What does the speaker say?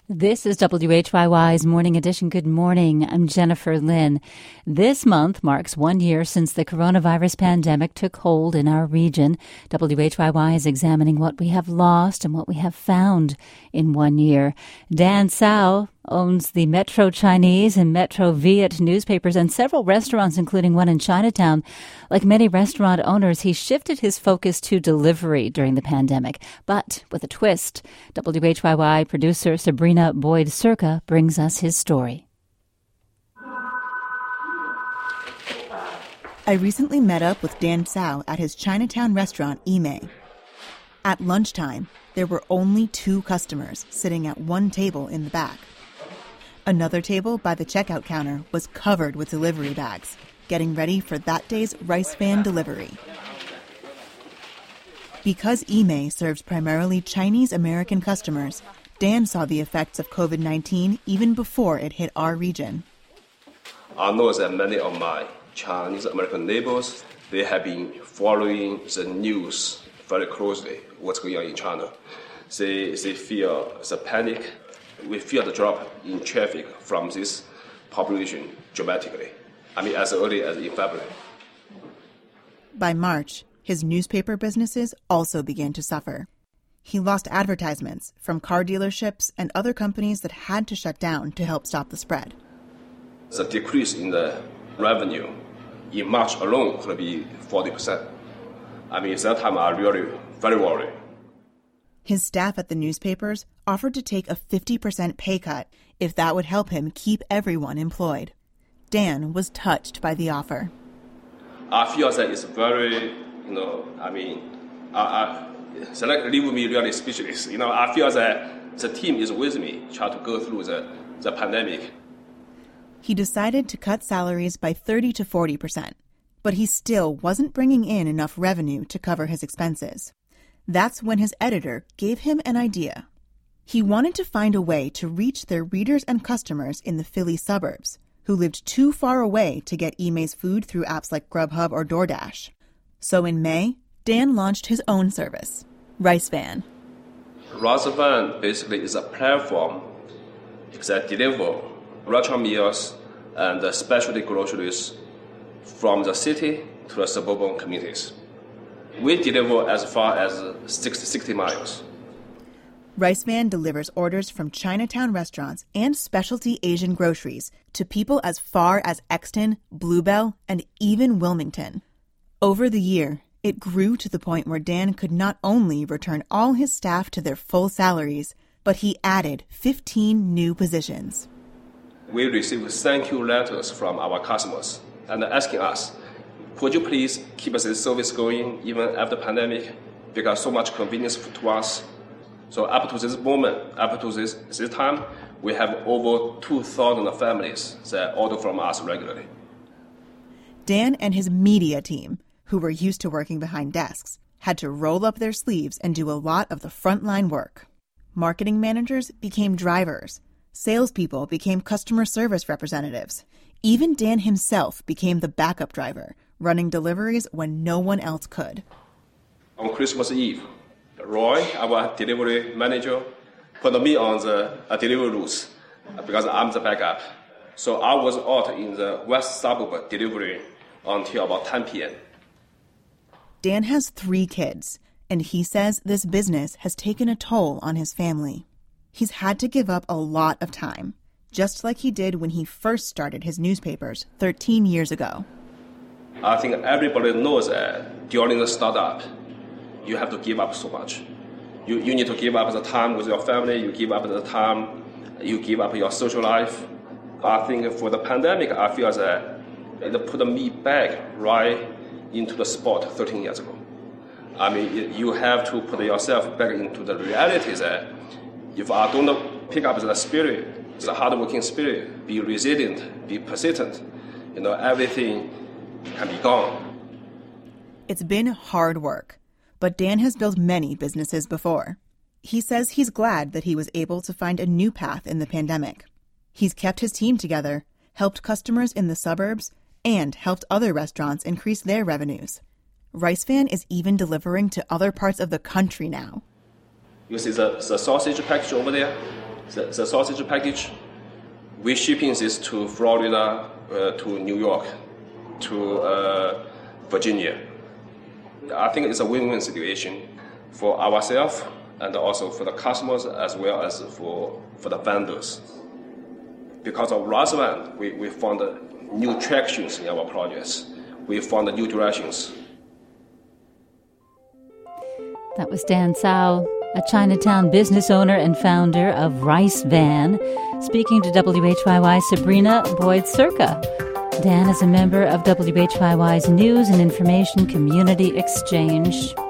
This is WHYY's Morning Edition. Good morning. I'm Jennifer Lynn. This month marks 1 year since the coronavirus pandemic took hold in our region. WHYY is examining what we have lost and what we have found in 1 year. Dan Cao owns the Metro Chinese and Metro Viet newspapers and several restaurants, including one in Chinatown. Like many restaurant owners, he shifted his focus to delivery during the pandemic, but with a twist. WHYY producer Sabrina Boyd-Circa brings us his story. I recently met up with Dan Cao at his Chinatown restaurant, Yimei. At lunchtime, there were only 2 customers sitting at one table in the back. Another table by the checkout counter was covered with delivery bags, getting ready for that day's rice van delivery. Because Yimei serves primarily Chinese-American customers, Dan saw the effects of COVID-19 even before it hit our region. I know that many of my Chinese-American neighbors, they have been following the news very closely, what's going on in China. They feel the panic. We feel the drop in traffic from this population dramatically. As early as in February. By March, his newspaper businesses also began to suffer. He lost advertisements from car dealerships and other companies that had to shut down to help stop the spread. The decrease in the revenue in March alone could be 40%. That time I really very worried. His staff at the newspapers offered to take a 50% pay cut if that would help him keep everyone employed. Dan was touched by the offer. I feel that it's very, so like leave me really speechless. I feel that the team is with me trying to go through the pandemic. He decided to cut salaries by 30 to 40%, but he still wasn't bringing in enough revenue to cover his expenses. That's when his editor gave him an idea. He wanted to find a way to reach their readers and customers in the Philly suburbs who lived too far away to get Yimei's food through apps like Grubhub or DoorDash. So in May, Dan launched his own service, Rice Van. Rice Van basically is a platform that delivers restaurant meals and specialty groceries from the city to the suburban communities. We deliver as far as 60 miles. Rice Van delivers orders from Chinatown restaurants and specialty Asian groceries to people as far as Exton, Bluebell, and even Wilmington. Over the year, it grew to the point where Dan could not only return all his staff to their full salaries, but he added 15 new positions. We received thank you letters from our customers and asking us, could you please keep this service going even after the pandemic? Because so much convenience to us. So up to this moment, up to this time, we have over 2,000 families that order from us regularly. Dan and his media team, who were used to working behind desks, had to roll up their sleeves and do a lot of the frontline work. Marketing managers became drivers. Salespeople became customer service representatives. Even Dan himself became the backup driver, running deliveries when no one else could. On Christmas Eve, Roy, our delivery manager, put me on the delivery routes because I'm the backup. So I was out in the west suburb delivering until about 10 p.m. Dan has 3 kids, and he says this business has taken a toll on his family. He's had to give up a lot of time, just like he did when he first started his newspapers 13 years ago. I think everybody knows that during the startup, you have to give up so much. You need to give up the time with your family, you give up the time, you give up your social life. I think for the pandemic, I feel that it put me back right into the spot 13 years ago. You have to put yourself back into the reality that if I don't pick up the spirit, the hardworking spirit, be resilient, be persistent, everything can be gone. It's been hard work, but Dan has built many businesses before. He says he's glad that he was able to find a new path in the pandemic. He's kept his team together, helped customers in the suburbs, and helped other restaurants increase their revenues. Rice Van is even delivering to other parts of the country now. You see the sausage package over there? the sausage package. We're shipping this to Florida, to New York, to Virginia. I think it's a win-win situation for ourselves and also for the customers as well as for the vendors. Because of last one, we found new tractions in our projects. We found new directions. That was Dan Cao, a Chinatown business owner and founder of Rice Van, speaking to WHYY's Sabrina Boyd-Circa. Dan is a member of WHYY's News and Information Community Exchange.